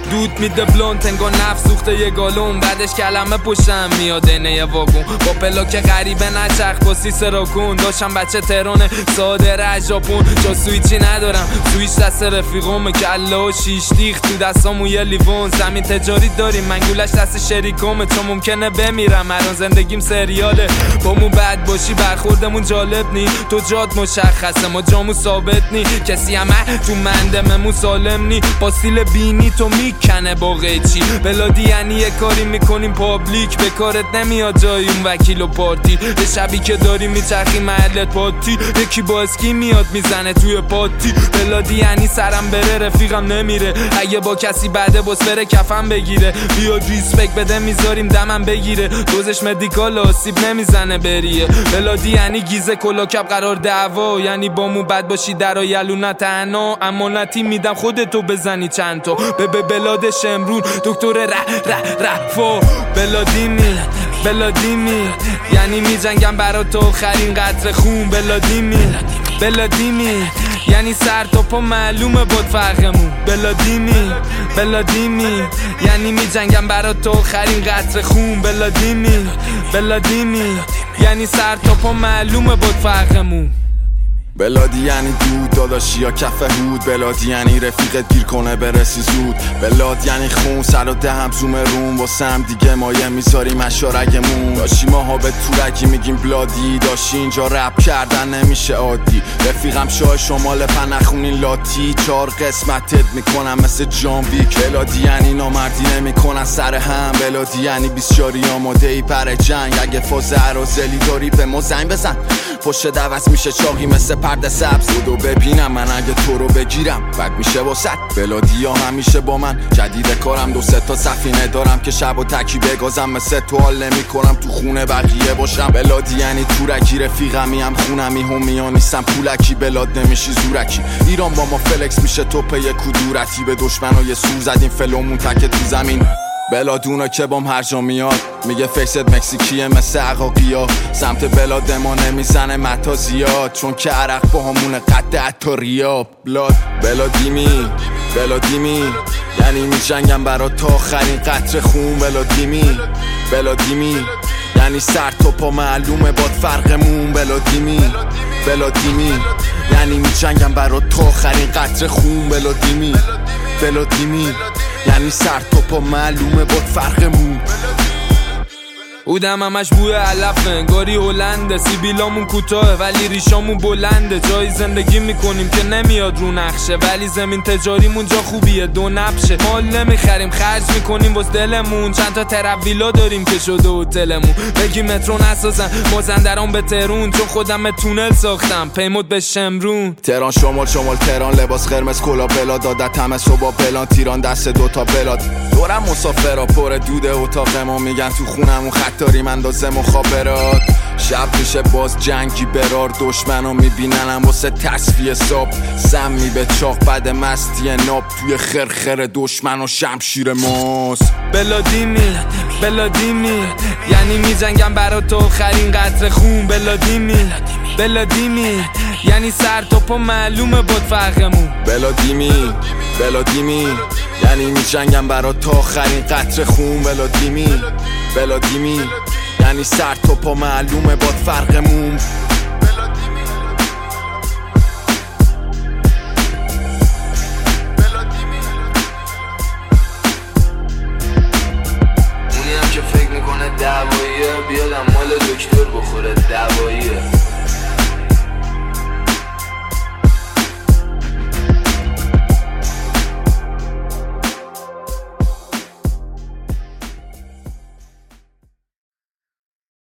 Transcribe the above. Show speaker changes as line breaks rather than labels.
دود میده بلونت انگار نفس سوخته یه گالون، بعدش کلمه پشتم میاد اینه یه واگون با پلاک غریبه نچرخ با سی سراکون. داشتم بچه تهران ساده از ژاپن، جا سویچی ندارم سویچ دست رفیقم، کله و شیش دیخ تو دستامو یه لیوان. زمین تجاری داریم منگولش دست شریکمه، چون ممکنه بمیرم الان زندگیم سریاله. بامون بد باشی برخوردمون جالب نی، تو جات مشخصه ما جامون ثابت نی، کسی همه تو مندممون سالم نی، با سیل بینی تو میکنه با قیچی. بلادی یعنی یه کاری میکنیم پابلیک، به کارت نمیاد جای اون وکیل و پارتی، به شبی که داری میچرخی محلت پاتی، یکی با اسکی میاد میزنه توی پاتی. بلادی یعنی سرم بره رفیقم نمیره، اگه با کسی بعده باز بره کفم بگیره، بیاد ریسپکت بده میذاریم دمم بگیره، دوزش مدیکال آسیب نمیزنه بریه. بلادی یعنی گیزه کلاکب قرار دعوا، یعنی بامون بد باشی در یلو تنها، امانتی میدم خودتو بزنی چند تا به بلاد شمرون دکتر رفا. بلادیمی یعنی میجنگم برا تو آخرین قطره خون. بلادیمی یعنی سر تا پا معلومه باد فرقمون. بلادیمی یعنی میجنگم برا تو آخرین قطره خون. بلادیمی یعنی سر تا پا معلومه باد فرقمون.
بلادی یعنی دود داداشی یا کف هود، بلادی یعنی رفیقت گیر کنه برسی زود، بلاد یعنی خون سر و دهم زوم روم، واسه هم دیگه مایه میذاریم اشارگمون. داشی ماها به تورکی میگیم بلادی، داشی اینجا رپ کردن نمیشه عادی، رفیقم شاه شمال پنخونین لاتی، 4 قسمتت میکنم مثل جان ویک. بلادی یعنی نامردی نمیکنن سر هم، بلادی یعنی بیسیاری آماده ای پر جنگ، اگه فاز عرازلی داری به ما زنگ بزن، پشت دوست میشه چاقی مثل پرده سبز، بودو ببینم من اگه تو رو بگیرم بد میشه واسد. بلادی ها همیشه با من، جدید کارم 2-3 تا سفینه دارم که شب و تکی بگازم، مثل تو حال نمی کنم تو خونه بقیه باشم. بلادی یعنی تورکی رفیقمی هم خونمی همیا نیستم پولکی، بلاد نمیشی زورکی، ایران با ما فلکس میشه تو پی کدورتی، به دشمنای سور زدیم فلومون تک تو زمین. بلادونا که بام هر جا میاد میگه فیست مکزیکیه مثل عقاقیا، سمت بلاد ما نمیزنه متا زیاد، چون که عرق با همونه قد حتی ریاب. بلادیمی یعنی میجنگم برا تا آخرین قطره خون. بلادیمی یعنی سر تا پا معلومه باد فرقمون. بلادیمی یعنی میجنگم برا تا آخرین قطره خون. بلادیمی یعنی سر تا پا معلومه باد فرقمون.
اودم همش بوی علفه انگاری هلنده، سیبیلامون کوتاه ولی ریشامون بلنده، جایی زندگی میکنیم که نمیاد رو نقشه، ولی زمین تجاریمون جا خوبیه دو نبشه، مال نمیخریم خرج میکنیم واسه دلمون، چند تا ترابیلا داریم که شده هتلمون، بگی مترو نسازن مازندران به تهرون، چون خودم تونل ساختم پیمود به شمرون.
تهران شمال تهران لباس قرمز کلا بلاد، عادت همه صبح پلان تیران دست 2 تا بلاد، دورم مسافرا پر دود اتاق ما، میگن تو خونمون داریم اندازه مخابرات، شب میشه باز جنگی برار، دشمنو میبیننم واسه تصفیه ساب، سمی به چاق بعد مستی ناب، توی خرخر دشمن و شمشیر ماست.
بلادیمی یعنی میجنگم برا تو آخرین قطره خون. بلادیمی یعنی سر تا پا معلومه باد فرقمون.
بلادیمی یعنی میجنگم برا تا آخرین قطره خون. بلادیمی یعنی سر تا پا معلومه باد فرقمون.
اونی هم که فکر میکنه دعواییه بیادم مال دکتر بخوره دعواییه.